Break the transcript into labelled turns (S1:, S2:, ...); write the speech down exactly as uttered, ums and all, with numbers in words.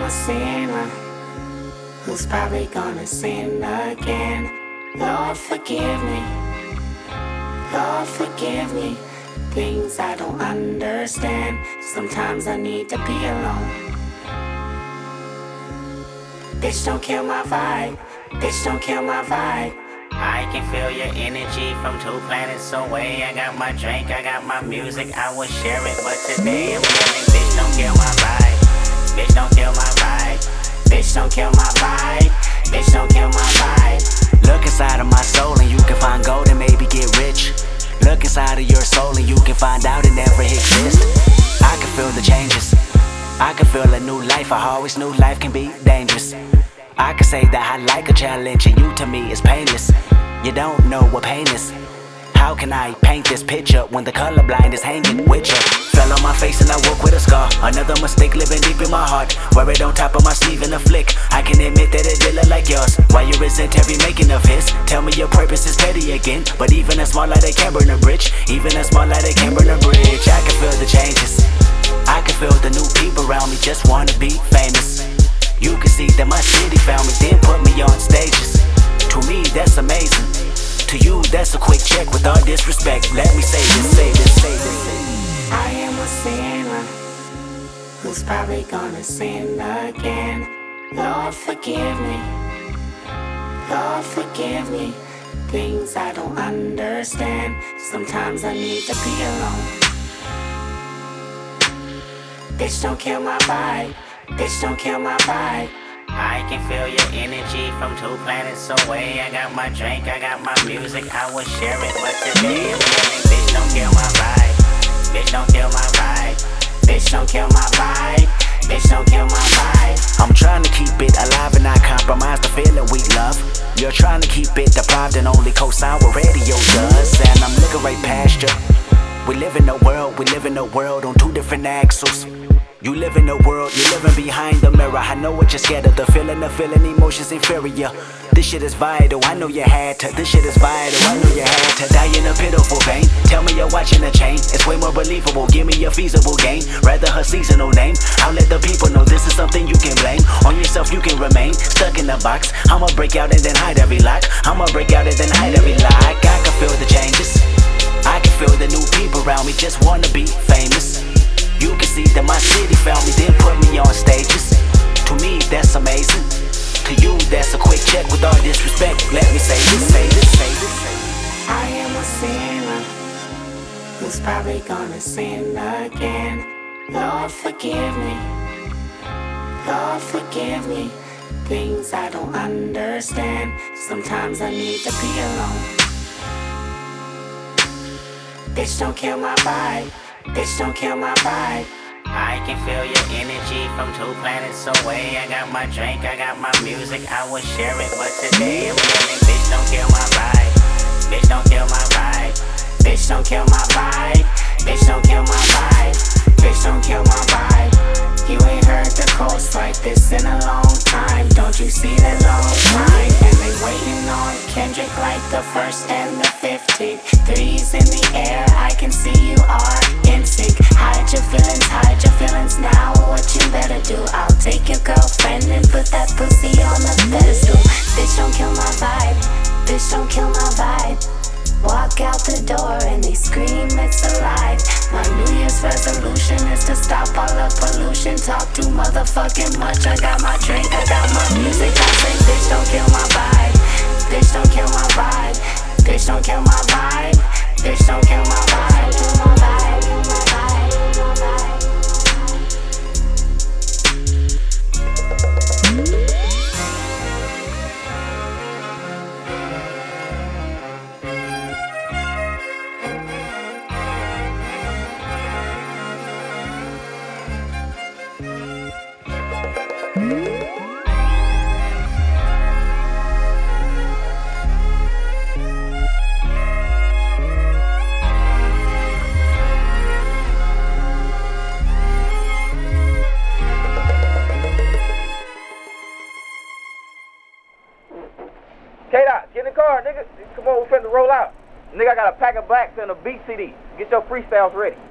S1: am a sinner who's probably gonna sin again. Lord, forgive me. Lord, forgive me. Things I don't understand. Sometimes I need to be alone. Bitch, don't kill my vibe. Bitch, don't kill my vibe.
S2: I can feel your energy from two planets away. I got my drink, I got my music, I would share it, but today I'm yelling, bitch, don't kill my vibe. Bitch, don't kill my vibe. Bitch, don't kill my vibe. Bitch, don't kill my vibe.
S3: Look inside of my soul and you can find gold and maybe get rich. Look inside of your soul and you can find out it never exists. I can feel the changes. I can feel a new life. I always knew life can be dangerous. I can say that I like a challenge and you to me is painless. You don't know what pain is. How can I paint this picture when the colorblind is hanging with you? Fell on my face and I woke with a scar. Another mistake living deep in my heart. Wear it on top of my sleeve in a flick. I can admit that it did look like yours. Why you resent every making of his? Tell me your purpose is petty again. But even a small light, they can burn a bridge. Even a small light, they can burn a bridge. I can feel the changes. I can feel the new people around me just wanna be famous. You can see that my city found me, then put me on stages. To me, that's amazing. To you, that's a quick check with all disrespect. Let me say this, say this, say this.
S1: I am a sinner who's probably gonna sin again. Lord, forgive me. Lord, forgive me. Things I don't understand. Sometimes I need to be alone. Bitch, don't kill my vibe. Bitch, don't kill my vibe.
S2: I can feel your energy from two planets away. I got my drink, I got my music, I would share it, but today I'm yelling, bitch, don't kill my vibe. Bitch, don't kill my vibe. Bitch, don't kill my vibe. Bitch, don't kill my vibe.
S3: I'm trying to keep it alive and not compromise the feeling we love. You're trying to keep it deprived and only co-sign what radio does. And I'm looking right past you. We live in a world, we live in a world on two different axles. You live in a world, you're living behind the mirror. I know what you're scared of, the feeling, the feeling, emotions inferior. This shit is vital, I know you had to. This shit is vital, I know you had to. Die in a pitiful pain, tell me you're watching a chain. It's way more believable, give me a feasible game. Rather her seasonal name, I'll let the people know this is something you can blame. On yourself you can remain, stuck in a box. I'ma break out and then hide every lock. I'ma break out and then hide every lock. I can feel the changes, I can feel the new people around me just wanna be famous. You can see that my city found me, then put me on stages. To me, that's amazing. To you, that's a quick check with all disrespect. Let me say this, say this, say this.
S1: I am a sinner who's probably gonna sin again. Lord, forgive me. Lord, forgive me. Things I don't understand. Sometimes I need to be alone. Bitch, don't kill my vibe. Bitch, don't kill my vibe.
S2: I can feel your energy from two planets away. I got my drink, I got my music, I would share it, but today I'm yelling, bitch, don't kill my vibe. Bitch, don't kill my vibe. Bitch, don't kill my vibe. Bitch, don't kill my vibe. Bitch, don't kill my vibe. You ain't heard the coast like this in a long time. Don't you see the long time? And they waiting on Kendrick like the first and the fifteenth. Threes in the air, I can see you are in sync. Hide your feelings, hide your feelings now. What you better do? I'll take your girlfriend and put that pussy on the pedestal. Bitch, don't kill my vibe. Bitch, don't kill my vibe. Walk out the door and they scream it's alive. My New Year's resolution is to stop all the pollution. Talk too motherfucking much. I got my drink, I got my music. I say, bitch, don't kill my vibe. Bitch, don't kill my vibe. Bitch, don't kill my vibe. Bitch, don't kill my vibe. Kill my vibe. Kill my vibe. Kill my vibe.
S4: K-Dot, get in the car, nigga. Come on, we finna roll out. Nigga, I got a pack of blacks and a beat C D. Get your freestyles ready.